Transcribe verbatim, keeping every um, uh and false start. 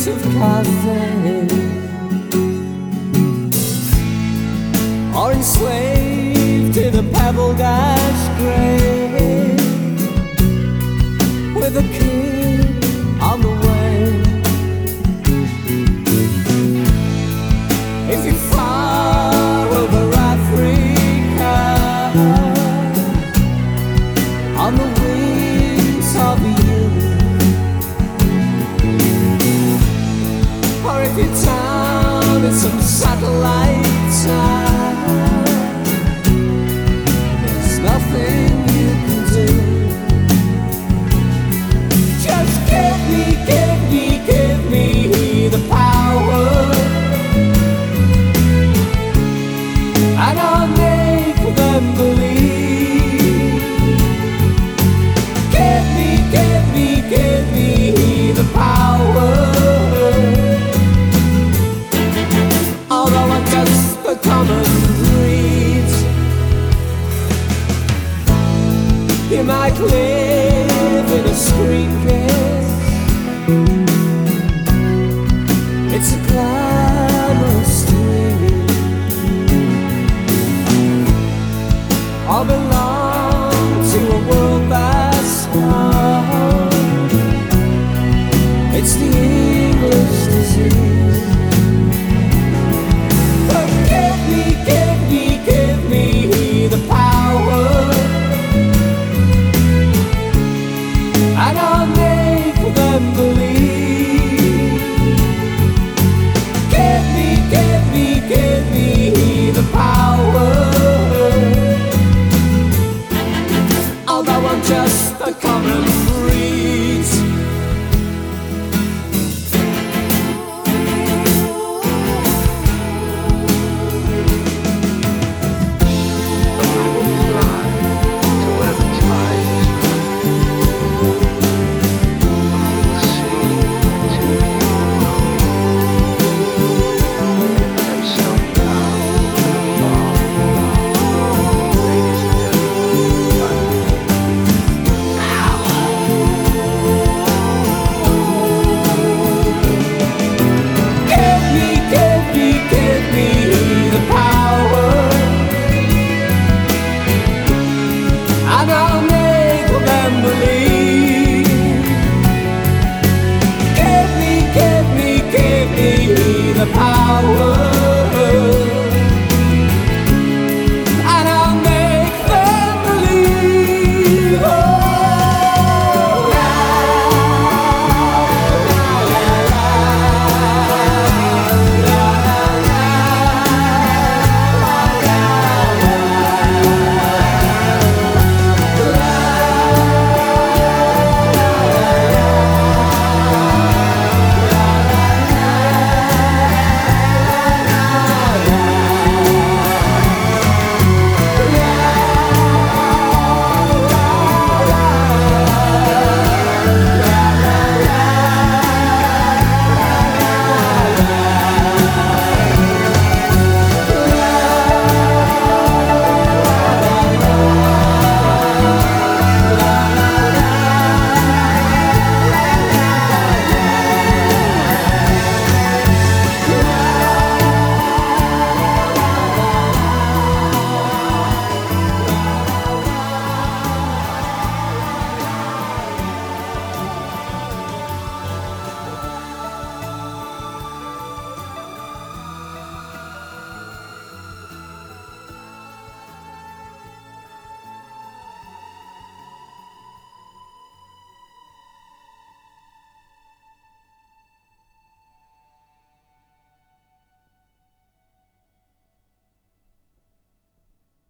streets of Carthage, or enslaved to the pebble dash grave, with a king on the way. If you're far over Africa, on the wings of youth, or if you're down in some satellite town, there's nothing you can do. Just give me, give me, give me the power, and I'll make them believe. Give me, give me, give me the power, although I'm just a common breed. You might live in a screen case,